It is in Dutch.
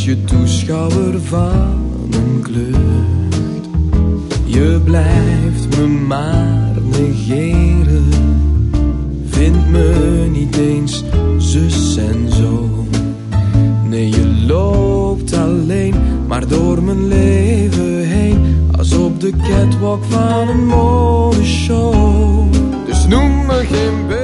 je toeschouwer van een klucht. Je blijft me maar negeren, vindt me niet eens zus en zo. Nee, je loopt alleen maar door mijn leven heen, als op de catwalk van een modeshow. Dus noem me geen